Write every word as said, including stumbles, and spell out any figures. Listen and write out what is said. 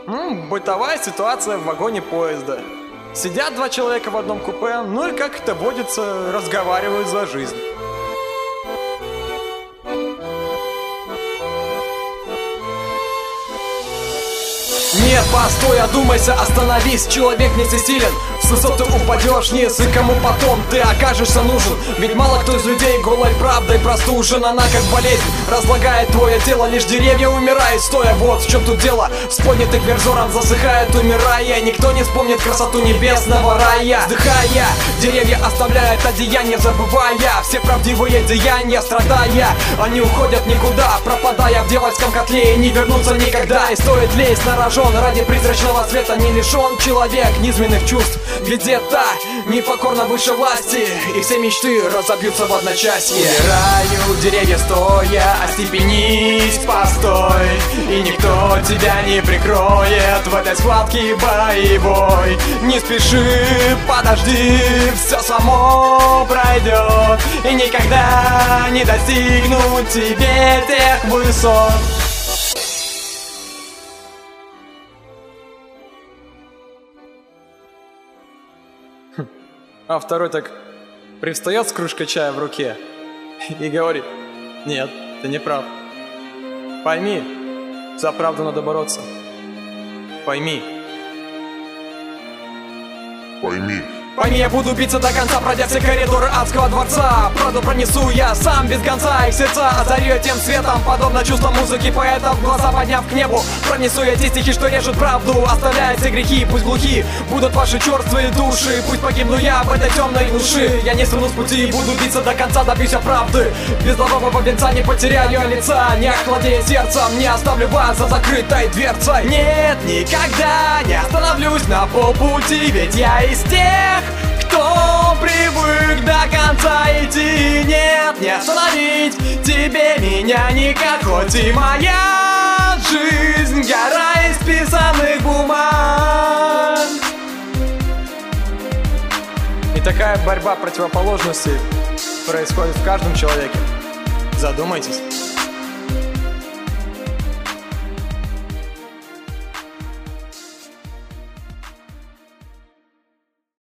М, бытовая ситуация в вагоне поезда. Сидят два человека в одном купе, ну и, как это водится, разговаривают за жизнь. Нет, постой, одумайся, остановись, человек не всесилен. С высоты упадешь вниз, и кому потом ты окажешься нужен? Ведь мало кто из людей голой правдой простужен. Она как болезнь разлагает твое тело, лишь деревья умирают стоя. Вот в чем тут дело, с поднятых вверх взором засыхает, умирая. Никто не вспомнит красоту небесного рая. Вздыхая, деревья оставляют одеяние, забывая все правдивые деяния, страдая. Они уходят никуда, пропадая в дьявольском котле, и не вернутся никогда. И стоит лезть на рожон ради призрачного света, не лишен человек низменных чувств. Где-то непокорно выше власти, и все мечты разобьются в одночасье. Умирают деревья стоя, остепенись, постой, и никто тебя не прикроет в этой схватке боевой. Не спеши, подожди, все само пройдет, и никогда не достигнут тебе тех высот. А второй так привстает с кружкой чая в руке и говорит: нет, ты не прав. Пойми, за правду надо бороться. Пойми. Пойми. Пойми, я буду биться до конца, пройдя все коридоры адского дворца. Правду пронесу я сам без конца, их сердца озарю тем светом, подобно чувствам музыки поэтов, глаза подняв к небу. Пронесу я те стихи, что режут правду, оставляя все грехи, пусть глухи будут ваши черствые души. Пусть погибну я в этой темной глуши, я не сверну с пути и буду биться до конца, добьюсь я правды. Без лавового венца не потеряю лица, не охладея сердцем, не оставлю вас за закрытой дверцей. Нет, никогда не остановлюсь на полпути, ведь я из тех, кто привык до конца идти. Нет, не остановить тебе меня никак, хоть и моя жизнь гора исписанных бумаг. И такая борьба противоположностей происходит в каждом человеке. Задумайтесь.